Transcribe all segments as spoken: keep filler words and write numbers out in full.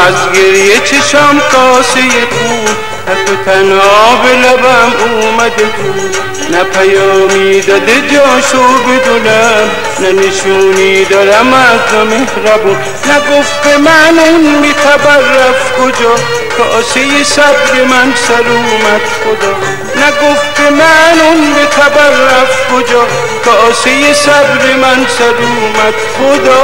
از گریه چشم کاسه خون، تک و تنها به لبم اومده بود. نه پیامی داده جاشو بدونم، نه نشونی دارم از مهربون. نگفت به من اون بی خبر رفت کجا، کاسه صبر من سر اومد خدا. نگفت به من اون بی خبر رفت کجا، کاسه صبر من سر اومد خدا.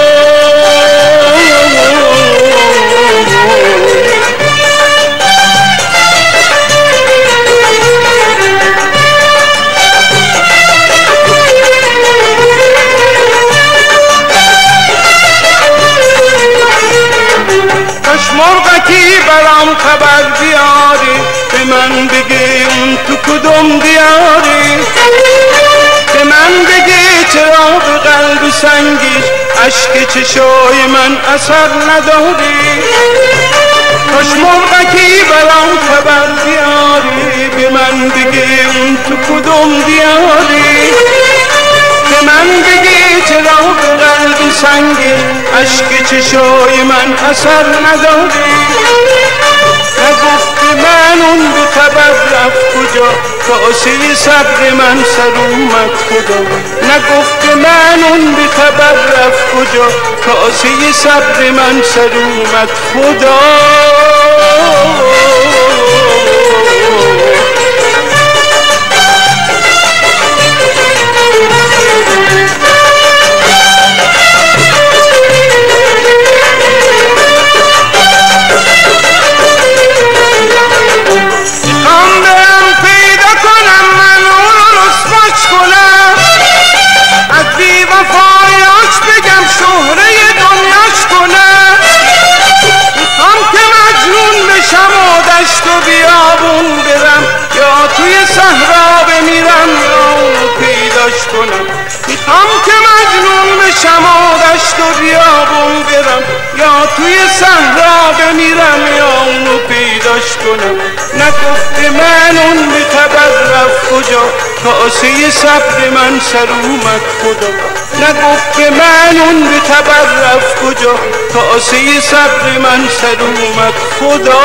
مرغکی برام خبر بیاری، به من بگی اون تو کدوم دیاری. به من بگی چرا به قلب سنگیش اشک چشای من اثر نداری. کاش مرغکی برام خبر بیاری، به من بگی اون تو کدوم دیاری. به من بگی چرا به قلب سنگی اشک چشای من اثر نداری. نگفت به من اون بی خبر رفت کجا، کاسه صبر من سر اومد خدا. نگفت به من اون بی خبر رفت کجا، کاسه صبر من سر اومد خدا. میخوام که مجنون بشم و دشت و بیابون برم، یا توی صحرا بمیرم یا اونو پیداش کنم. نگفت به من اون بی خبر رفت کجا، کاسه صبر من سر اومد خدا. نگفت به من اون بی خبر رفت کجا، کاسه صبر من سر اومد خدا.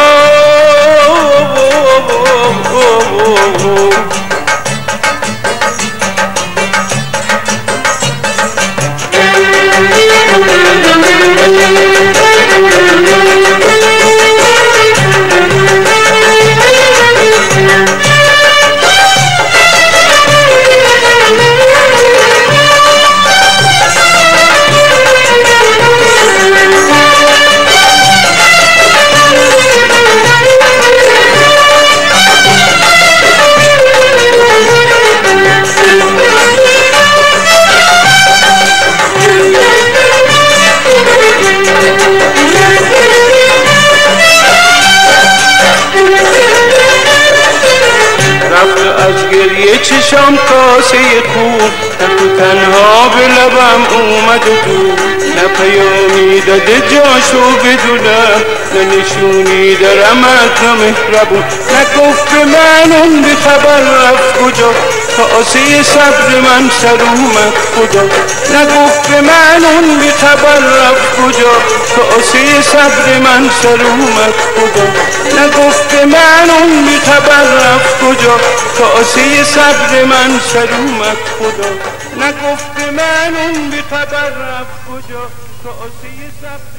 گریه چشم کاسه خون، تک و تنها به لبم اومده بود. نه پیامی داده جاشو بدونم، نه نشونی دارم از مهربون. نگفت به من اون بی خبر رفت کجا، کاسه صبر من سر اومد خدا. نگفت به من اون بی خبر رفت کجا، کاسه صبر من سر اومد خدا. نگفت به من اون بی خبر رفت کجا، کاسه صبر من سر اومد خدا. نگفت به من اون بی خبر رفت کجا، کاسه صبر